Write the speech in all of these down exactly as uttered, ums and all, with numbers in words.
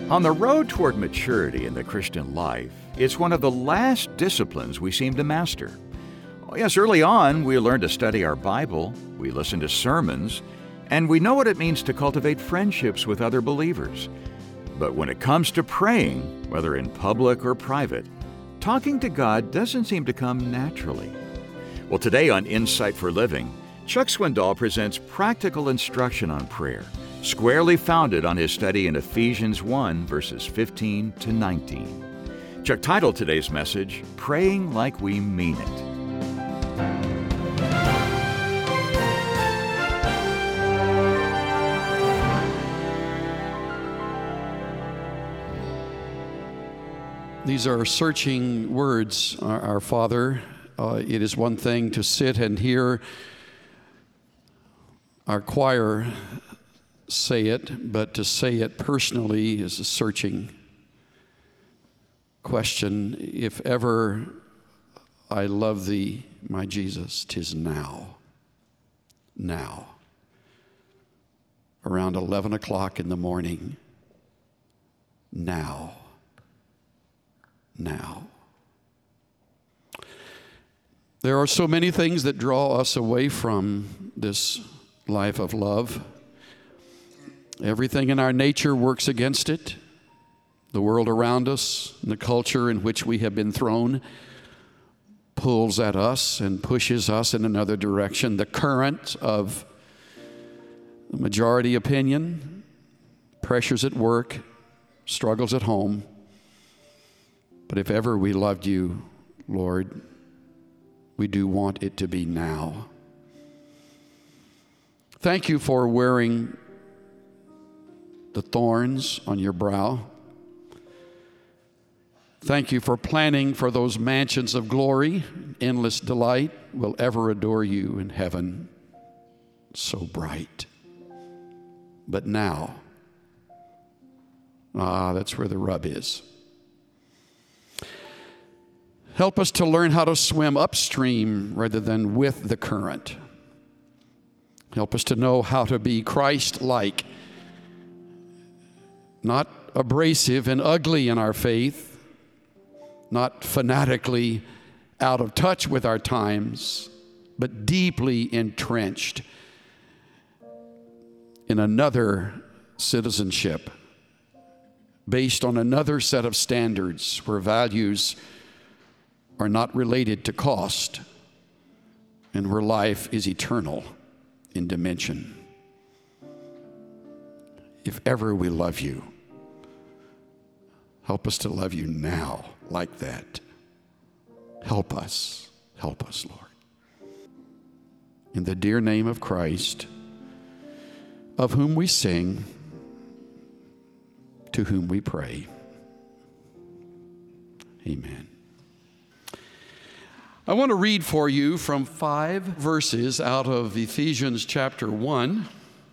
On the road toward maturity in the Christian life, it's one of the last disciplines we seem to master. Oh, yes, early on, we learn to study our Bible, we listen to sermons, and we know what it means to cultivate friendships with other believers. But when it comes to praying, whether in public or private, talking to God doesn't seem to come naturally. Well, today on Insight for Living, Chuck Swindoll presents practical instruction on prayer, squarely founded on his study in Ephesians one, verses fifteen to nineteen. Chuck titled today's message, Praying Like We Mean It. These are searching words, our, our Father. Uh, it is one thing to sit and hear our choir say it, but to say it personally is a searching question. If ever I love thee, my Jesus, 'tis now. Now. Around eleven o'clock in the morning. Now. Now. There are so many things that draw us away from this life of love. Everything in our nature works against it. The world around us, and the culture in which we have been thrown, pulls at us and pushes us in another direction. The current of the majority opinion, pressures at work, struggles at home. But if ever we loved you, Lord, we do want it to be now. Thank you for wearing the thorns on your brow. Thank you for planning for those mansions of glory. Endless delight will ever adore you in heaven. So bright. But now, ah, that's where the rub is. Help us to learn how to swim upstream rather than with the current. Help us to know how to be Christ-like, not abrasive and ugly in our faith, not fanatically out of touch with our times, but deeply entrenched in another citizenship based on another set of standards where values are not related to cost and where life is eternal in dimension. If ever we love you, help us to love you now like that. Help us. Help us, Lord. In the dear name of Christ, of whom we sing, to whom we pray. Amen. I want to read for you from five verses out of Ephesians chapter one.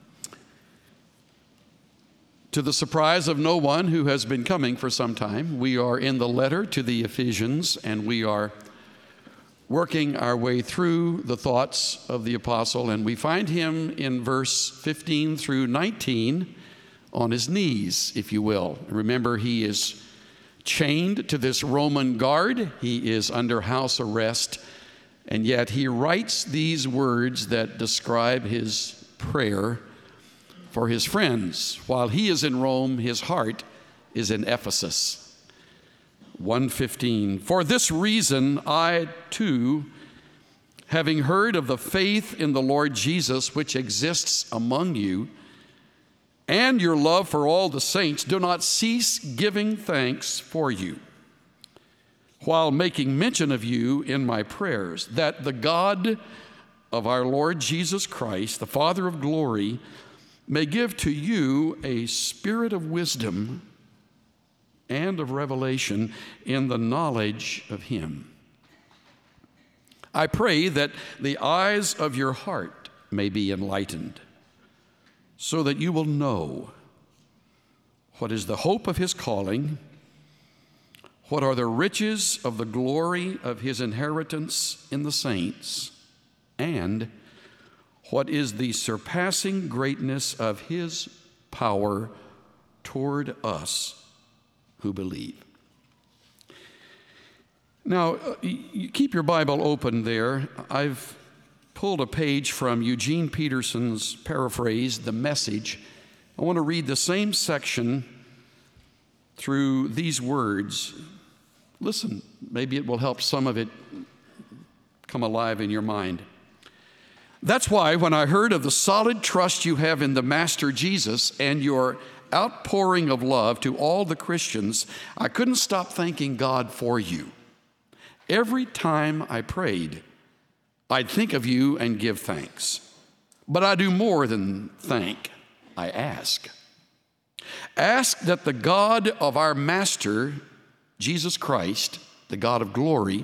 To the surprise of no one who has been coming for some time, we are in the letter to the Ephesians, and we are working our way through the thoughts of the apostle, and we find him in verse fifteen through nineteen on his knees, if you will. Remember, he is chained to this Roman guard. He is under house arrest, and yet he writes these words that describe his prayer for his friends. While he is in Rome, his heart is in Ephesus. one fifteen, for this reason I too, having heard of the faith in the Lord Jesus which exists among you, and your love for all the saints, do not cease giving thanks for you, while making mention of you in my prayers, that the God of our Lord Jesus Christ, the Father of glory, may give to you a spirit of wisdom and of revelation in the knowledge of him. I pray that the eyes of your heart may be enlightened, so that you will know what is the hope of his calling, what are the riches of the glory of his inheritance in the saints, and what is the surpassing greatness of his power toward us who believe. Now, you keep your Bible open there. I've pulled a page from Eugene Peterson's paraphrase, The Message. I want to read the same section through these words. Listen, maybe it will help some of it come alive in your mind. That's why when I heard of the solid trust you have in the Master Jesus and your outpouring of love to all the Christians, I couldn't stop thanking God for you. Every time I prayed, I'd think of you and give thanks. But I do more than thank. I ask. Ask that the God of our Master, Jesus Christ, the God of glory,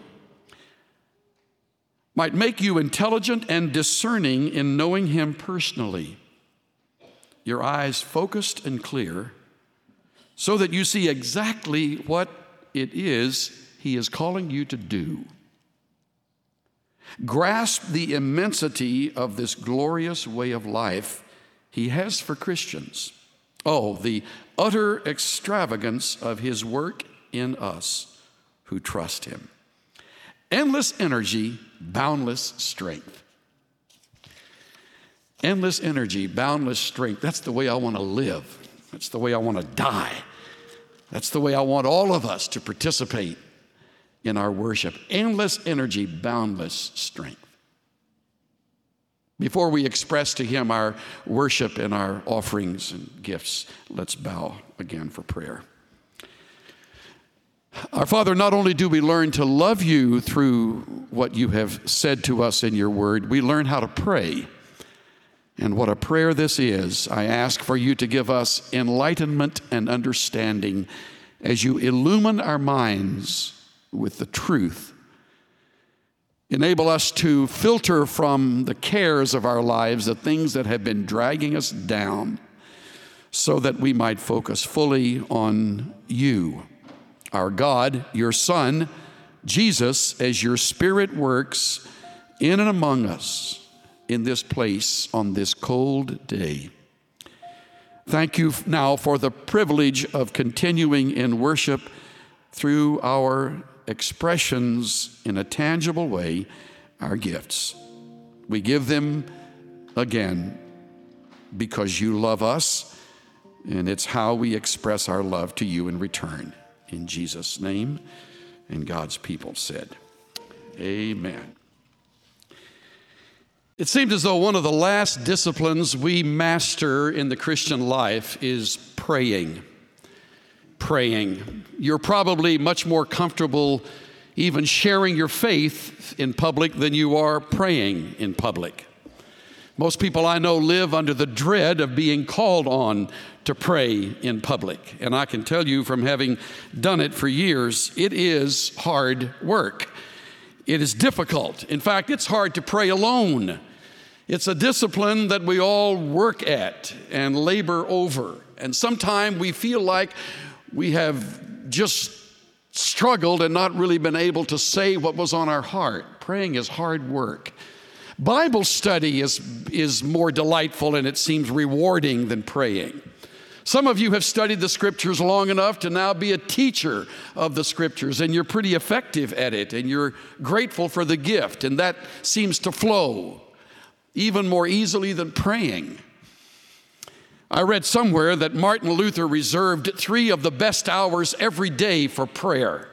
might make you intelligent and discerning in knowing him personally, your eyes focused and clear, so that you see exactly what it is he is calling you to do. Grasp the immensity of this glorious way of life he has for Christians. Oh, the utter extravagance of his work in us who trust him. Endless energy, boundless strength. Endless energy, boundless strength. That's the way I want to live. That's the way I want to die. That's the way I want all of us to participate in our worship. Endless energy, boundless strength. Before we express to him our worship and our offerings and gifts, let's bow again for prayer. Our Father, not only do we learn to love you through what you have said to us in your word, we learn how to pray. And what a prayer this is. I ask for you to give us enlightenment and understanding as you illumine our minds with the truth. Enable us to filter from the cares of our lives the things that have been dragging us down so that we might focus fully on you, our God, your Son, Jesus, as your Spirit works in and among us in this place on this cold day. Thank you now for the privilege of continuing in worship through our expressions in a tangible way, our gifts. We give them again because you love us, and it's how we express our love to you in return. In Jesus' name, and God's people said, amen. It seems as though one of the last disciplines we master in the Christian life is praying. Praying. You're probably much more comfortable even sharing your faith in public than you are praying in public. Most people I know live under the dread of being called on to pray in public. And I can tell you from having done it for years, it is hard work. It is difficult. In fact, it's hard to pray alone. It's a discipline that we all work at and labor over. And sometimes we feel like we have just struggled and not really been able to say what was on our heart. Praying is hard work. Bible study is, is more delightful and it seems rewarding than praying. Some of you have studied the scriptures long enough to now be a teacher of the scriptures, and you're pretty effective at it, and you're grateful for the gift, and that seems to flow even more easily than praying. I read somewhere that Martin Luther reserved three of the best hours every day for prayer.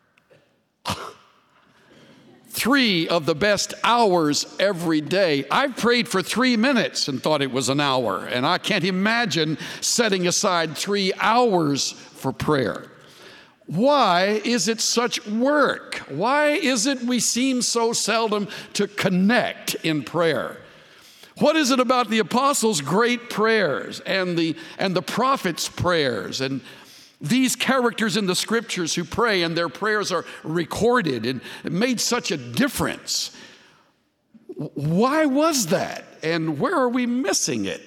Three of the best hours every day. I've prayed for three minutes and thought it was an hour, and I can't imagine setting aside three hours for prayer. Why is it such work? Why is it we seem so seldom to connect in prayer? What is it about the apostles' great prayers and the, and the prophets' prayers and these characters in the scriptures who pray and their prayers are recorded and it made such a difference? Why was that? And where are we missing it?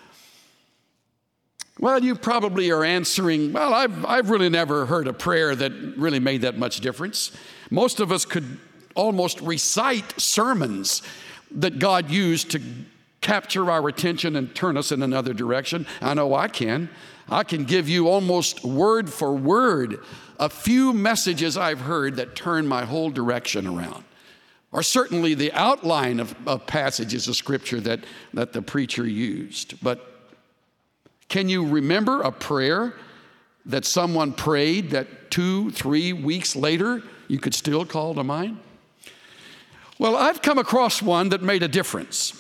Well, you probably are answering, well, I've, I've really never heard a prayer that really made that much difference. Most of us could almost recite sermons that God used to capture our attention and turn us in another direction? I know I can. I can give you almost word for word a few messages I've heard that turn my whole direction around, or certainly the outline of, of passages of Scripture that, that the preacher used. But can you remember a prayer that someone prayed that two, three weeks later you could still call to mind? Well, I've come across one that made a difference.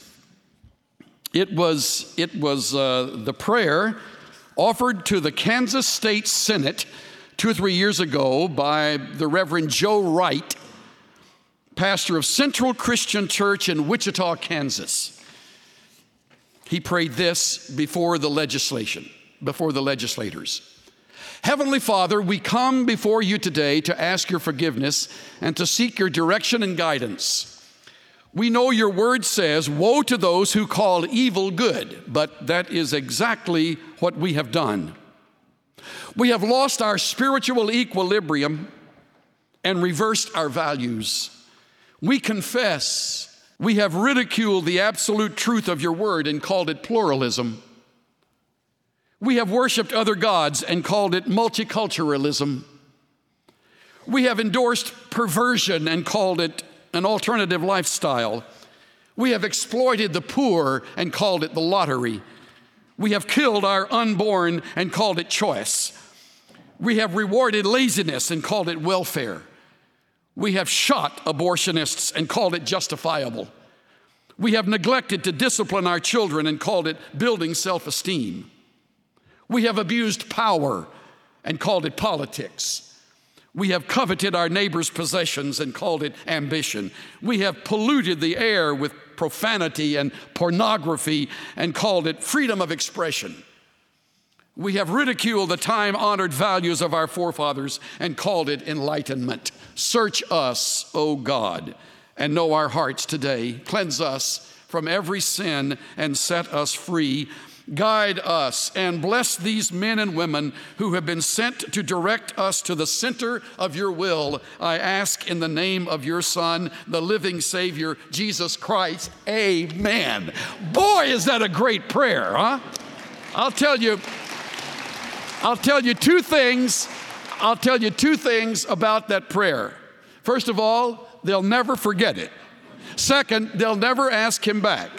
It was, it was uh, the prayer offered to the Kansas State Senate two or three years ago by the Reverend Joe Wright, pastor of Central Christian Church in Wichita, Kansas. He prayed this before the legislation, before the legislators. Heavenly Father, we come before you today to ask your forgiveness and to seek your direction and guidance. We know your word says, woe to those who call evil good, but that is exactly what we have done. We have lost our spiritual equilibrium and reversed our values. We confess we have ridiculed the absolute truth of your word and called it pluralism. We have worshiped other gods and called it multiculturalism. We have endorsed perversion and called it an alternative lifestyle. We have exploited the poor and called it the lottery. We have killed our unborn and called it choice. We have rewarded laziness and called it welfare. We have shot abortionists and called it justifiable. We have neglected to discipline our children and called it building self-esteem. We have abused power and called it politics. We have coveted our neighbor's possessions and called it ambition. We have polluted the air with profanity and pornography and called it freedom of expression. We have ridiculed the time-honored values of our forefathers and called it enlightenment. Search us, O God, and know our hearts today. Cleanse us from every sin and set us free. Guide us and bless these men and women who have been sent to direct us to the center of your will. I ask in the name of your Son, the living Savior, Jesus Christ. Amen. Boy, is that a great prayer, huh? I'll tell you, I'll tell you two things. I'll tell you two things about that prayer. First of all, they'll never forget it. Second, they'll never ask him back.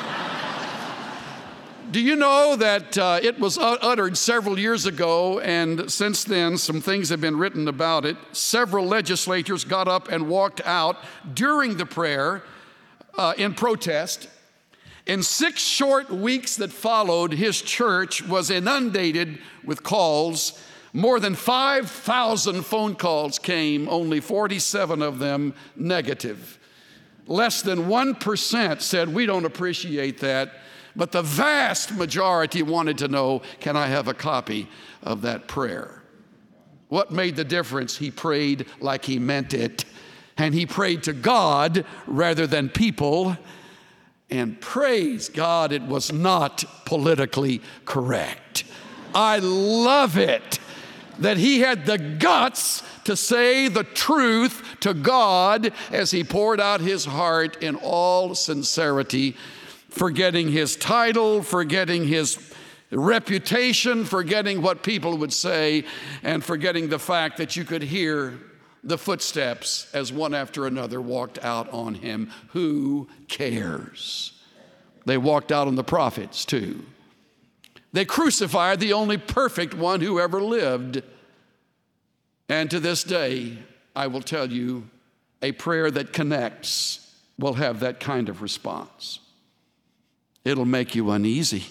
Do you know that uh, it was uttered several years ago, and since then some things have been written about it. Several legislators got up and walked out during the prayer uh, in protest. In six short weeks that followed, his church was inundated with calls. More than five thousand phone calls came, only forty-seven of them negative. Less than one percent said, we don't appreciate that. But the vast majority wanted to know, can I have a copy of that prayer? What made the difference? He prayed like he meant it. And he prayed to God rather than people. And praise God, it was not politically correct. I love it that he had the guts to say the truth to God as he poured out his heart in all sincerity, forgetting his title, forgetting his reputation, forgetting what people would say, and forgetting the fact that you could hear the footsteps as one after another walked out on him. Who cares? They walked out on the prophets too. They crucified the only perfect one who ever lived. And to this day, I will tell you, a prayer that connects will have that kind of response. It'll make you uneasy.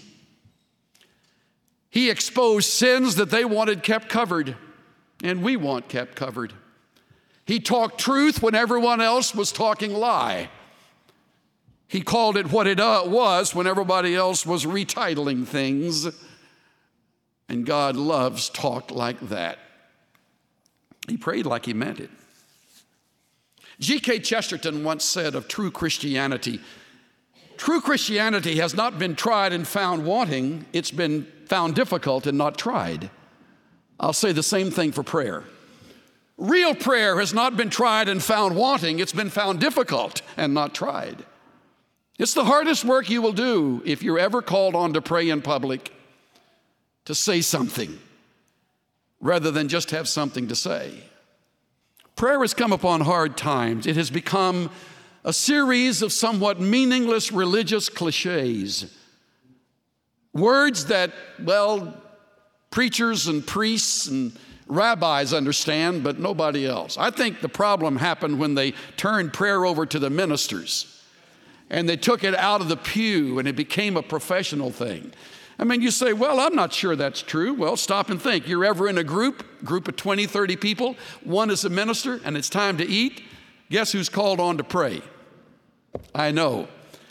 He exposed sins that they wanted kept covered, and we want kept covered. He talked truth when everyone else was talking lie. He called it what it was when everybody else was retitling things. And God loves talk like that. He prayed like he meant it. G K Chesterton once said of true Christianity, true Christianity has not been tried and found wanting. It's been found difficult and not tried. I'll say the same thing for prayer. Real prayer has not been tried and found wanting. It's been found difficult and not tried. It's the hardest work you will do if you're ever called on to pray in public, to say something rather than just have something to say. Prayer has come upon hard times. It has become a series of somewhat meaningless religious cliches. Words that, well, preachers and priests and rabbis understand, but nobody else. I think the problem happened when they turned prayer over to the ministers and they took it out of the pew and it became a professional thing. I mean, you say, well, I'm not sure that's true. Well, stop and think. You're ever in a group, group of twenty, thirty people, one is a minister, and it's time to eat. Guess who's called on to pray? I know.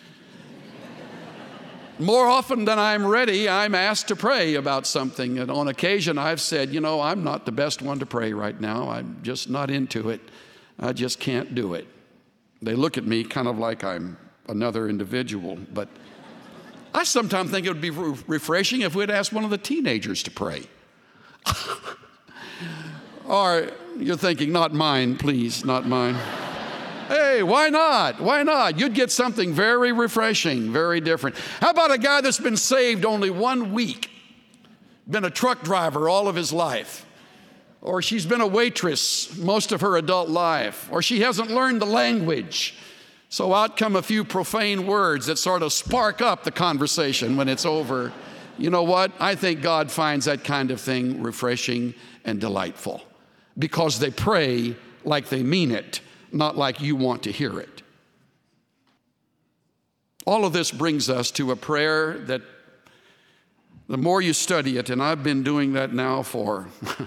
More often than I'm ready, I'm asked to pray about something. And on occasion, I've said, you know, I'm not the best one to pray right now. I'm just not into it. I just can't do it. They look at me kind of like I'm another individual, but I sometimes think it would be re- refreshing if we'd ask one of the teenagers to pray. Or you're thinking, not mine, please, not mine. Hey, why not? Why not? You'd get something very refreshing, very different. How about a guy that's been saved only one week, been a truck driver all of his life, or she's been a waitress most of her adult life, or she hasn't learned the language. So out come a few profane words that sort of spark up the conversation when it's over. You know what? I think God finds that kind of thing refreshing and delightful because they pray like they mean it, not like you want to hear it. All of this brings us to a prayer that the more you study it, and I've been doing that now for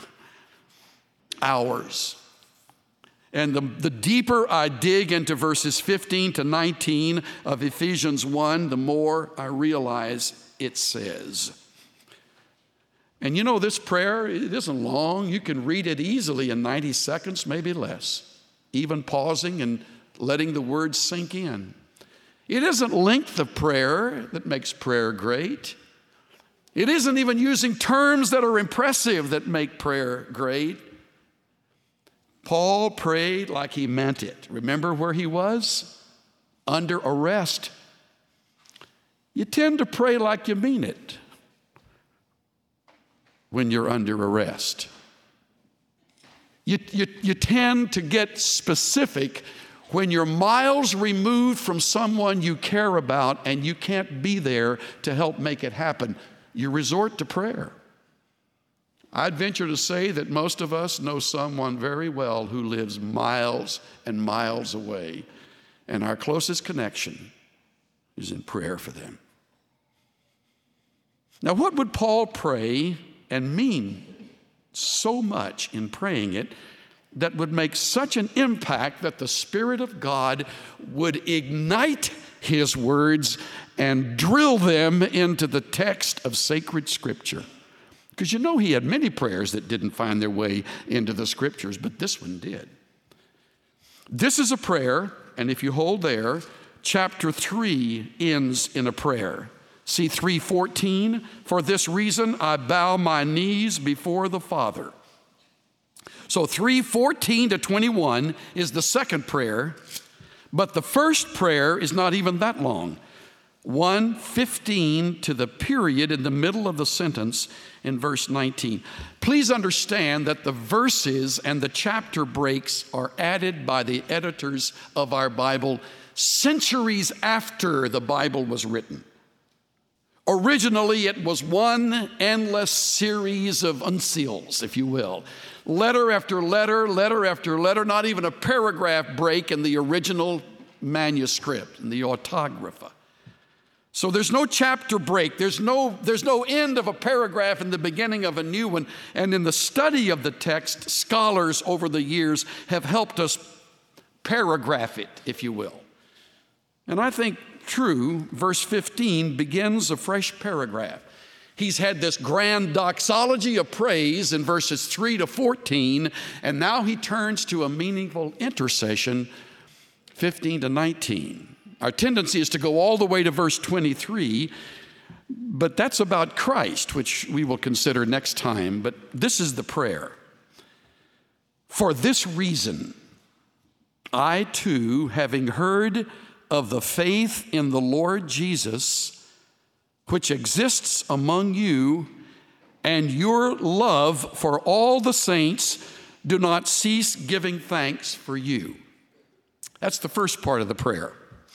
hours, and the, the deeper I dig into verses fifteen to nineteen of Ephesians one, the more I realize it says. And you know, this prayer, it isn't long. You can read it easily in ninety seconds, maybe less, even pausing and letting the words sink in. It isn't length of prayer that makes prayer great. It isn't even using terms that are impressive that make prayer great. Paul prayed like he meant it. Remember where he was? Under arrest. You tend to pray like you mean it when you're under arrest. You, you, you tend to get specific when you're miles removed from someone you care about and you can't be there to help make it happen. You resort to prayer. I'd venture to say that most of us know someone very well who lives miles and miles away, and our closest connection is in prayer for them. Now, what would Paul pray and mean so much in praying it that would make such an impact that the Spirit of God would ignite his words and drill them into the text of sacred Scripture? Because you know he had many prayers that didn't find their way into the Scriptures, but this one did. This is a prayer, and if you hold there, chapter three ends in a prayer. See three fourteen, for this reason I bow my knees before the Father. So three fourteen to twenty-one is the second prayer, but the first prayer is not even that long. one fifteen to the period in the middle of the sentence in verse nineteen. Please understand that the verses and the chapter breaks are added by the editors of our Bible centuries after the Bible was written. Originally, it was one endless series of uncials, if you will. Letter after letter, letter after letter, not even a paragraph break in the original manuscript, in the autographa. So there's no chapter break. There's no, there's no end of a paragraph in the beginning of a new one. And in the study of the text, scholars over the years have helped us paragraph it, if you will. And I think true, verse fifteen begins a fresh paragraph. He's had this grand doxology of praise in verses three to fourteen, and now he turns to a meaningful intercession, fifteen to nineteen. Our tendency is to go all the way to verse twenty-three, but that's about Christ, which we will consider next time. But this is the prayer. For this reason, I too, having heard of the faith in the Lord Jesus, which exists among you, and your love for all the saints, do not cease giving thanks for you. That's the first part of the prayer.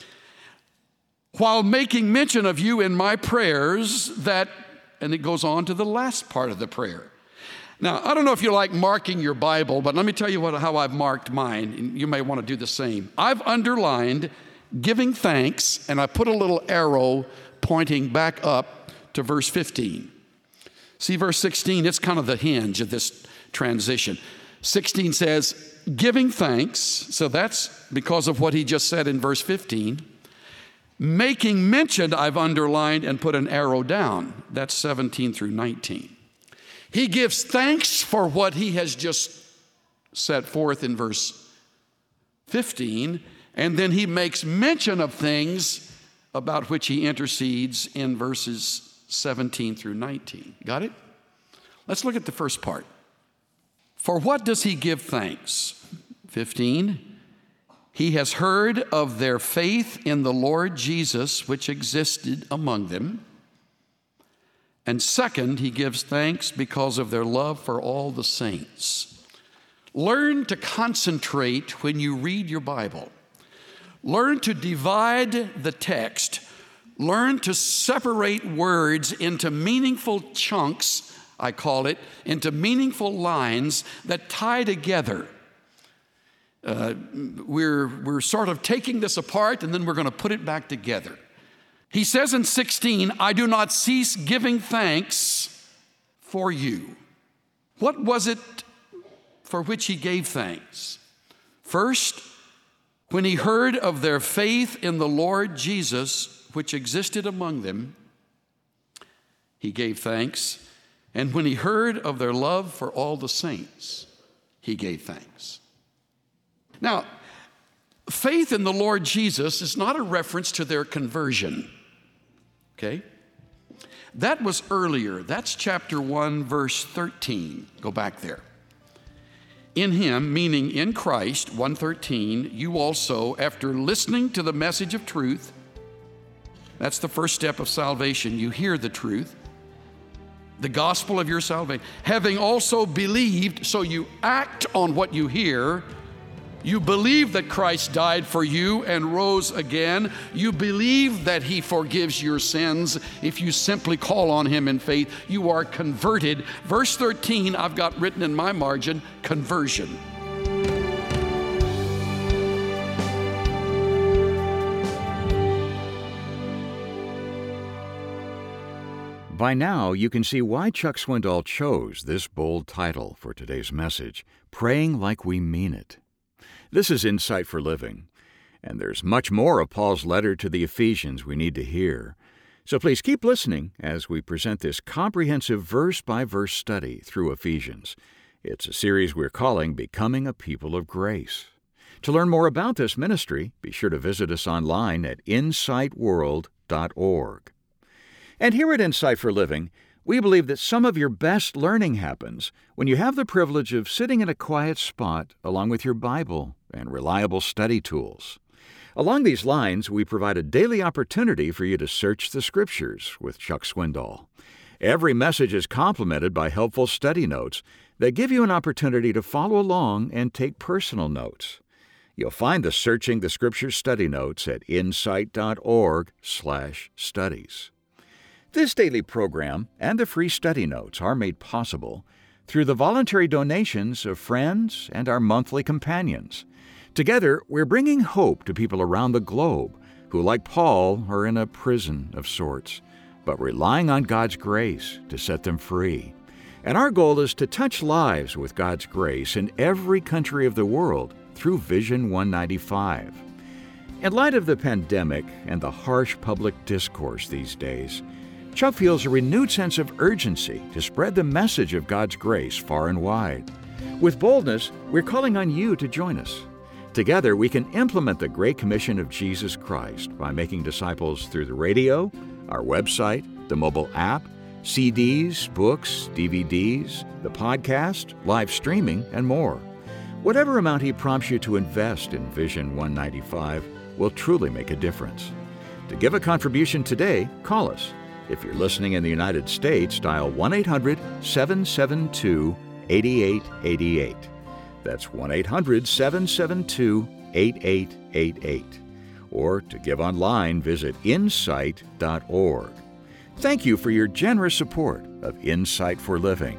While making mention of you in my prayers, that, and it goes on to the last part of the prayer. Now, I don't know if you like marking your Bible, but let me tell you what, how I've marked mine, and you may want to do the same. I've underlined giving thanks, and I put a little arrow pointing back up to verse fifteen. See verse sixteen, it's kind of the hinge of this transition. sixteen says, giving thanks, so that's because of what he just said in verse fifteen. Making mention, I've underlined and put an arrow down. That's seventeen through nineteen. He gives thanks for what he has just set forth in verse fifteen, and then he makes mention of things about which he intercedes in verses seventeen through nineteen. Got it? Let's look at the first part. For what does he give thanks? fifteen. He has heard of their faith in the Lord Jesus, which existed among them. And second, he gives thanks because of their love for all the saints. Learn to concentrate when you read your Bible. Learn to divide the text. Learn to separate words into meaningful chunks, I call it, into meaningful lines that tie together. Uh, we're, we're sort of taking this apart and then we're going to put it back together. He says in sixteen, I do not cease giving thanks for you. What was it for which he gave thanks? First, when he heard of their faith in the Lord Jesus, which existed among them, he gave thanks. And when he heard of their love for all the saints, he gave thanks. Now, faith in the Lord Jesus is not a reference to their conversion, okay? That was earlier. That's chapter one, verse thirteen. Go back there. In him, meaning in Christ, one thirteen, you also, after listening to the message of truth, that's the first step of salvation. You hear the truth, the gospel of your salvation. Having also believed, so you act on what you hear. You believe that Christ died for you and rose again. You believe that he forgives your sins. If you simply call on him in faith, you are converted. Verse thirteen, I've got written in my margin, conversion. By now, you can see why Chuck Swindoll chose this bold title for today's message, Praying Like We Mean It. This is Insight for Living, and there's much more of Paul's letter to the Ephesians we need to hear. So please keep listening as we present this comprehensive verse-by-verse study through Ephesians. It's a series we're calling Becoming a People of Grace. To learn more about this ministry, be sure to visit us online at insight world dot org. And here at Insight for Living, we believe that some of your best learning happens when you have the privilege of sitting in a quiet spot along with your Bible and reliable study tools. Along these lines, we provide a daily opportunity for you to search the Scriptures with Chuck Swindoll. Every message is complemented by helpful study notes that give you an opportunity to follow along and take personal notes. You'll find the Searching the Scriptures study notes at insight dot org slash studies. This daily program and the free study notes are made possible through the voluntary donations of friends and our monthly companions. Together, we're bringing hope to people around the globe who, like Paul, are in a prison of sorts, but relying on God's grace to set them free. And our goal is to touch lives with God's grace in every country of the world through Vision one ninety-five. In light of the pandemic and the harsh public discourse these days, Chuck feels a renewed sense of urgency to spread the message of God's grace far and wide. With boldness, we're calling on you to join us. Together, we can implement the Great Commission of Jesus Christ by making disciples through the radio, our website, the mobile app, C Ds, books, D V Ds, the podcast, live streaming, and more. Whatever amount he prompts you to invest in Vision one ninety-five, will truly make a difference. To give a contribution today, call us. If you're listening in the United States, dial one eight hundred seven seven two eight eight eight eight. That's one eight hundred seven seven two eight eight eight eight. Or to give online, visit insight dot org. Thank you for your generous support of Insight for Living.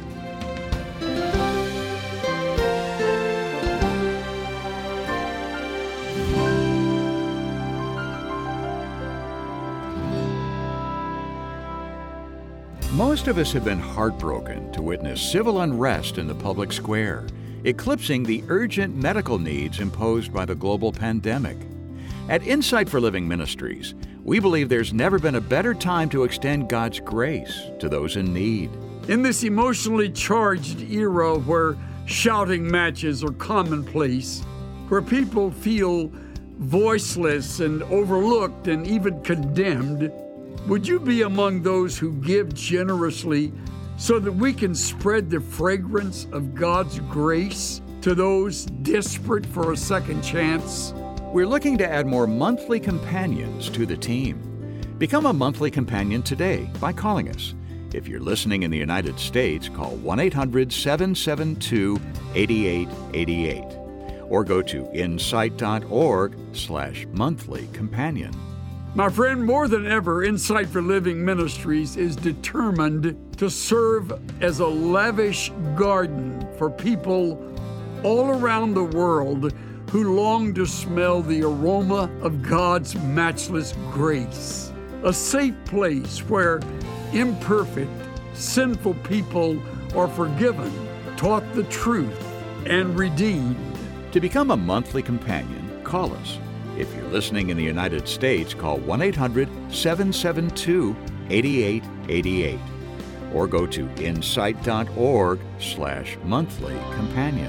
Most of us have been heartbroken to witness civil unrest in the public square, eclipsing the urgent medical needs imposed by the global pandemic. At Insight for Living Ministries, we believe there's never been a better time to extend God's grace to those in need. In this emotionally charged era where shouting matches are commonplace, where people feel voiceless and overlooked and even condemned, would you be among those who give generously so that we can spread the fragrance of God's grace to those desperate for a second chance? We're looking to add more monthly companions to the team. Become a monthly companion today by calling us. If you're listening in the United States, call one eight hundred seven seven two eight eight eight eight or go to insight dot org slash monthly companion. My friend, more than ever, Insight for Living Ministries is determined to serve as a lavish garden for people all around the world who long to smell the aroma of God's matchless grace. A safe place where imperfect, sinful people are forgiven, taught the truth, and redeemed. To become a monthly companion, call us. If you're listening in the United States, call one eight hundred seven seven two eight eight eight eight or go to insight dot org slash monthly companion.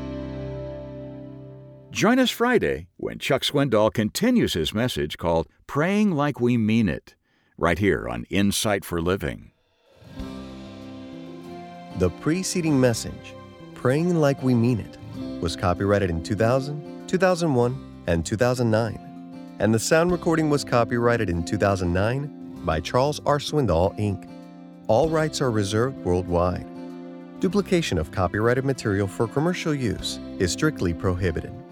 Join us Friday when Chuck Swindoll continues his message called Praying Like We Mean It, right here on Insight for Living. The preceding message, Praying Like We Mean It, was copyrighted in two thousand, two thousand one, and two thousand nine, and the sound recording was copyrighted in two thousand nine by Charles R. Swindoll, Incorporated. All rights are reserved worldwide. Duplication of copyrighted material for commercial use is strictly prohibited.